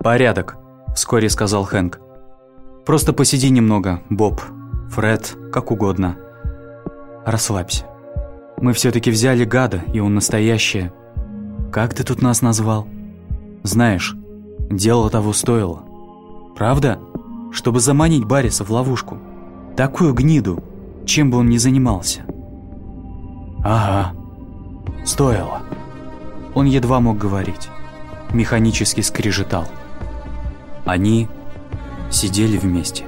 «Порядок», – вскоре сказал Хэнк. «Просто посиди немного, Боб, Фред, как угодно. Расслабься. Мы все-таки взяли гада, и он настоящее. Как ты тут нас назвал? Знаешь, дело того стоило. Правда? Чтобы заманить Барриса в ловушку. Такую гниду, чем бы он ни занимался». «Ага, стоило». Он едва мог говорить. Механически скрежетал. Они сидели вместе.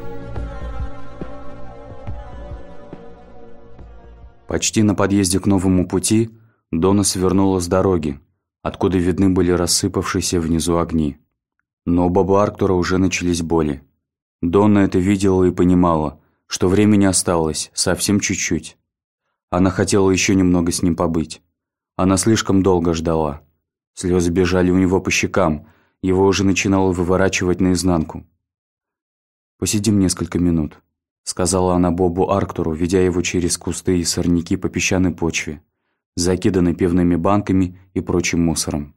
Почти на подъезде к новому пути Донна свернула с дороги, откуда видны были рассыпавшиеся внизу огни. Но у Боба Арктура уже начались боли. Донна это видела и понимала, что времени осталось совсем чуть-чуть. Она хотела еще немного с ним побыть. Она слишком долго ждала. Слезы бежали у него по щекам, его уже начинало выворачивать наизнанку. «Посидим несколько минут», — сказала она Бобу Арктуру, ведя его через кусты и сорняки по песчаной почве, закиданной пивными банками и прочим мусором.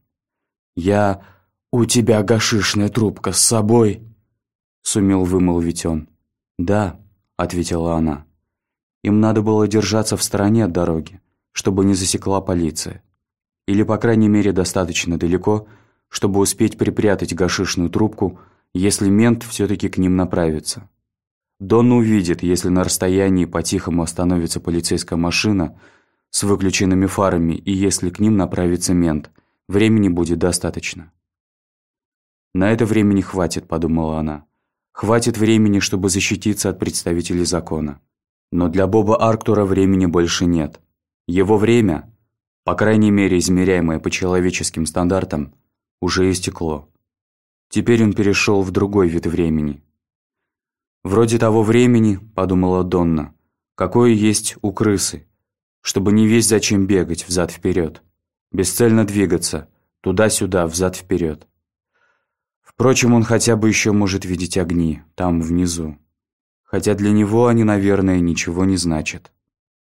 «У тебя гашишная трубка с собой?» — сумел вымолвить он. «Да», — ответила она. Им надо было держаться в стороне от дороги, чтобы не засекла полиция. Или, по крайней мере, достаточно далеко, чтобы успеть припрятать гашишную трубку, если мент все-таки к ним направится. Донна увидит, если на расстоянии по-тихому остановится полицейская машина с выключенными фарами, и если к ним направится мент, времени будет достаточно. «На это времени хватит», — подумала она. «Хватит времени, чтобы защититься от представителей закона». Но для Боба Арктура времени больше нет. Его время, по крайней мере измеряемое по человеческим стандартам, уже истекло. Теперь он перешел в другой вид времени. «Вроде того времени, — подумала Донна, — какое есть у крысы, чтобы не весть зачем бегать взад-вперед, бесцельно двигаться, туда-сюда, взад-вперед. Впрочем, он хотя бы еще может видеть огни, там, внизу. Хотя для него они, наверное, ничего не значат».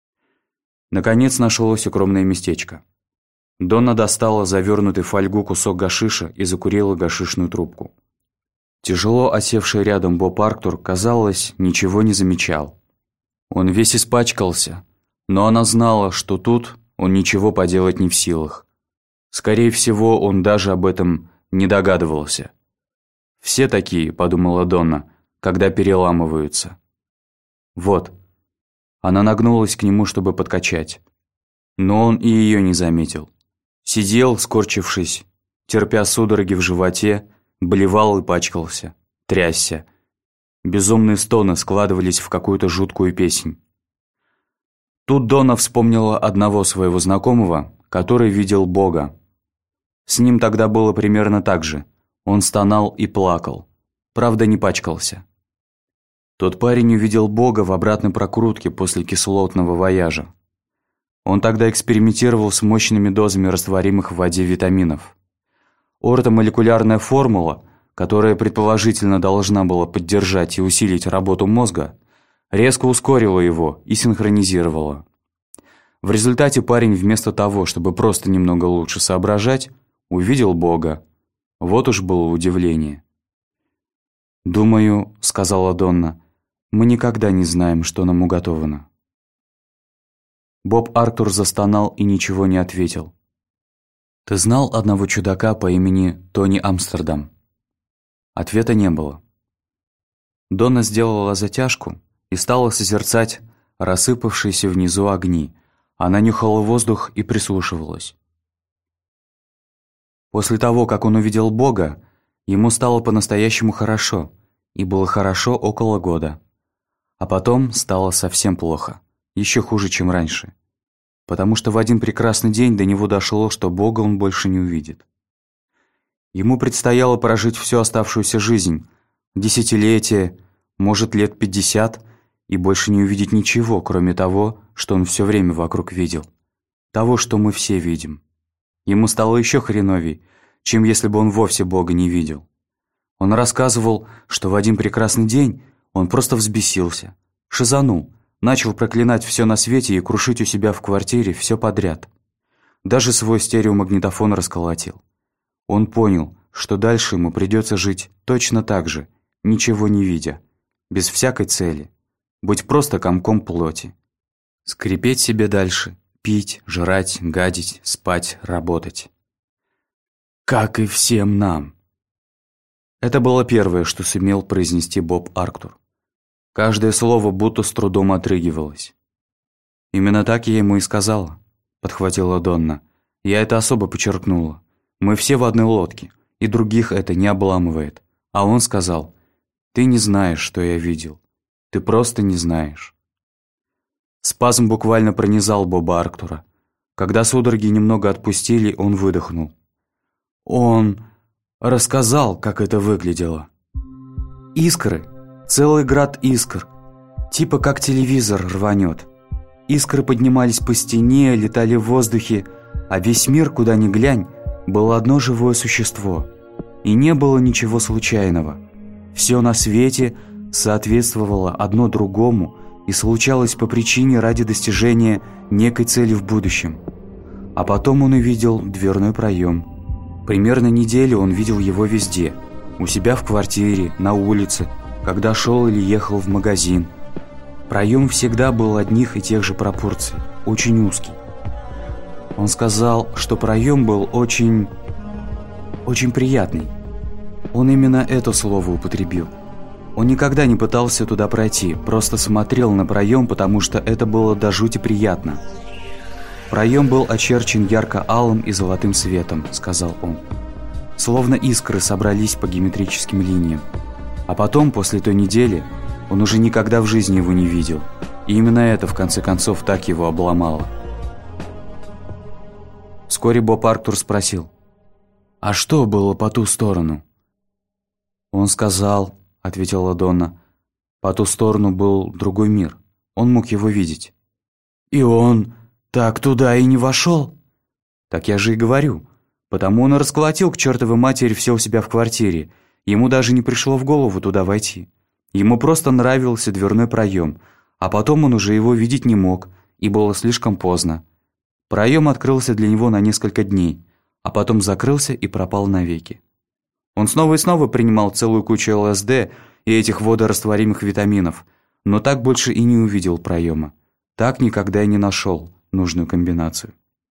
Наконец нашлось укромное местечко. Донна достала завернутый в фольгу кусок гашиша и закурила гашишную трубку. Тяжело осевший рядом Боб Арктур, казалось, ничего не замечал. Он весь испачкался, но она знала, что тут он ничего поделать не в силах. Скорее всего, он даже об этом не догадывался. «Все такие», — подумала Донна, — «когда переламываются». «Вот». Она нагнулась к нему, чтобы подкачать. Но он и ее не заметил. Сидел, скорчившись, терпя судороги в животе, блевал и пачкался, трясся. Безумные стоны складывались в какую-то жуткую песнь. Тут Донна вспомнила одного своего знакомого, который видел Бога. С ним тогда было примерно так же. Он стонал и плакал. Правда, не пачкался. Тот парень увидел Бога в обратной прокрутке после кислотного вояжа. Он тогда экспериментировал с мощными дозами растворимых в воде витаминов. Ортомолекулярная формула, которая предположительно должна была поддержать и усилить работу мозга, резко ускорила его и синхронизировала. В результате парень вместо того, чтобы просто немного лучше соображать, увидел Бога. Вот уж было удивление. «Думаю, — сказала Донна, — мы никогда не знаем, что нам уготовано». Боб Арктур застонал и ничего не ответил. «Ты знал одного чудака по имени Тони Амстердам?» Ответа не было. Донна сделала затяжку и стала созерцать рассыпавшиеся внизу огни. Она нюхала воздух и прислушивалась. После того, как он увидел Бога, ему стало по-настоящему хорошо, и было хорошо около года. А потом стало совсем плохо, еще хуже, чем раньше. Потому что в один прекрасный день до него дошло, что Бога он больше не увидит. Ему предстояло прожить всю оставшуюся жизнь, десятилетия, может, лет 50, и больше не увидеть ничего, кроме того, что он все время вокруг видел. Того, что мы все видим. Ему стало еще хреновей, чем если бы он вовсе Бога не видел. Он рассказывал, что в один прекрасный день он просто взбесился, шизанул, начал проклинать все на свете и крушить у себя в квартире все подряд. Даже свой стереомагнитофон расколотил. Он понял, что дальше ему придется жить точно так же, ничего не видя, без всякой цели, быть просто комком плоти. Скрипеть себе дальше, пить, жрать, гадить, спать, работать. Как и всем нам. Это было первое, что сумел произнести Боб Арктур. Каждое слово будто с трудом отрыгивалось. «Именно так я ему и сказала», — подхватила Донна. «Я это особо подчеркнула. Мы все в одной лодке, и других это не обламывает». А он сказал: «Ты не знаешь, что я видел. Ты просто не знаешь». Спазм буквально пронизал Боба Арктура. Когда судороги немного отпустили, он выдохнул. Он рассказал, как это выглядело. Искры, целый град искр, типа как телевизор рванет. Искры поднимались по стене, летали в воздухе, а весь мир, куда ни глянь, было одно живое существо. И не было ничего случайного. Все на свете соответствовало одно другому и случалось по причине ради достижения некой цели в будущем. А потом он увидел дверной проем. Примерно неделю он видел его везде. У себя в квартире, на улице, когда шел или ехал в магазин. Проем всегда был одних и тех же пропорций, очень узкий. Он сказал, что проем был очень приятный. Он именно это слово употребил. Он никогда не пытался туда пройти, просто смотрел на проем, потому что это было до жути приятно. «Проем был очерчен ярко-алым и золотым светом», — сказал он. Словно искры собрались по геометрическим линиям. А потом, после той недели, он уже никогда в жизни его не видел. И именно это, в конце концов, так его обломало. Вскоре Боб Арктур спросил: «А что было по ту сторону?» «Он сказал», — ответила Донна, «по ту сторону был другой мир. Он мог его видеть». «И он так туда и не вошел?» «Так я же и говорю. Потому он и расколотил к чертовой матери все у себя в квартире. Ему даже не пришло в голову туда войти. Ему просто нравился дверной проем, а потом он уже его видеть не мог, и было слишком поздно. Проем открылся для него на несколько дней, а потом закрылся и пропал навеки. Он снова и снова принимал целую кучу ЛСД и этих водорастворимых витаминов, но так больше и не увидел проема. Так никогда и не нашел нужную комбинацию.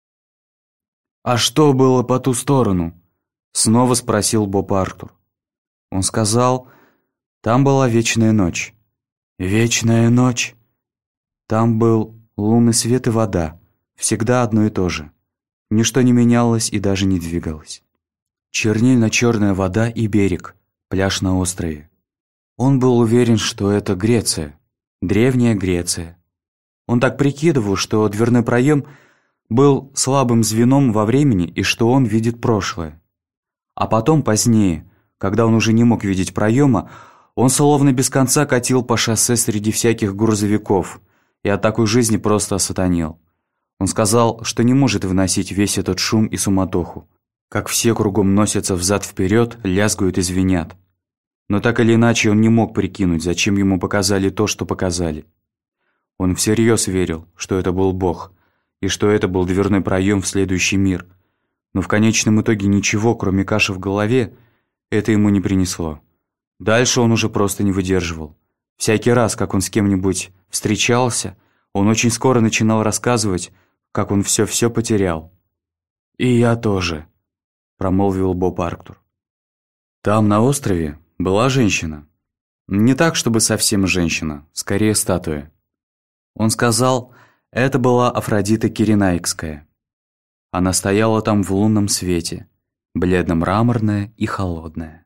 «А что было по ту сторону?» — снова спросил Боб Арктур. Он сказал: «Там была вечная ночь». «Вечная ночь?» «Там был лунный свет и вода, всегда одно и то же. Ничто не менялось и даже не двигалось. Чернильно-черная вода и берег, пляж на острове. Он был уверен, что это Греция, древняя Греция. Он так прикидывал, что дверной проем был слабым звеном во времени и что он видит прошлое. А потом, позднее, когда он уже не мог видеть проема, он словно без конца катил по шоссе среди всяких грузовиков и от такой жизни просто осатанел. Он сказал, что не может выносить весь этот шум и суматоху, как все кругом носятся взад-вперед, лязгают и звенят. Но так или иначе он не мог прикинуть, зачем ему показали то, что показали. Он всерьез верил, что это был Бог, и что это был дверной проем в следующий мир. Но в конечном итоге ничего, кроме каши в голове, это ему не принесло. Дальше он уже просто не выдерживал. Всякий раз, как он с кем-нибудь встречался, он очень скоро начинал рассказывать, как он все потерял. «И я тоже», — промолвил Боб Арктур. Там, на острове, была женщина. Не так, чтобы совсем женщина, скорее статуя. Он сказал, это была Афродита Киренайская. Она стояла там в лунном свете, бледно-мраморная и холодная.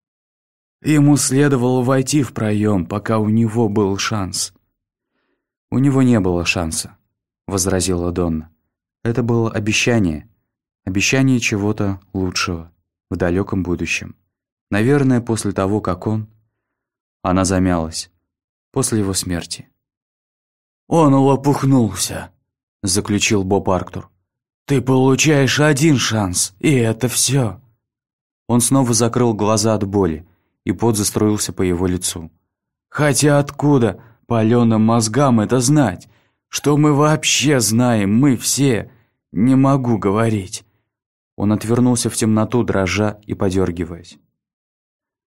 Ему следовало войти в проем, пока у него был шанс. «У него не было шанса», — возразила Донна. «Это было обещание чего-то лучшего в далеком будущем. Наверное, после того, как он...» Она замялась. «После его смерти». «Он лопухнулся», — заключил Боб Арктур. «Ты получаешь один шанс, и это все». Он снова закрыл глаза от боли, и пот заструился по его лицу. «Хотя откуда паленым мозгам это знать? Что мы вообще знаем, мы все? Не могу говорить. Он отвернулся в темноту, дрожа и подергиваясь.